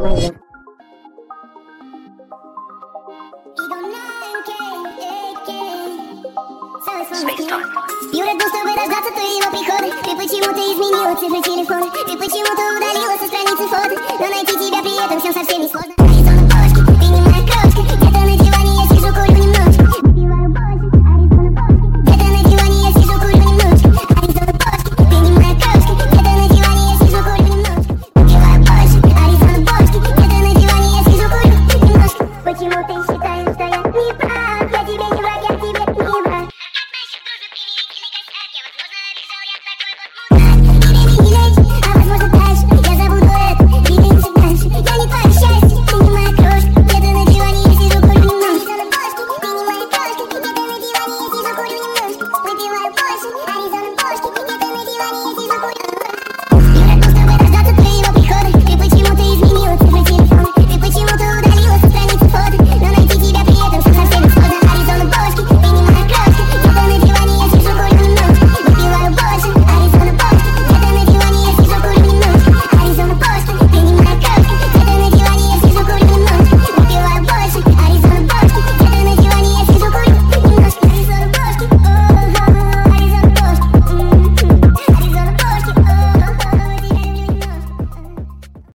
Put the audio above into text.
мое. Юра, чтобы дождаться твоего прихода. Ты почему-то изменила цифры телефона. Ты почему-то удалила со страницы фото. Но найти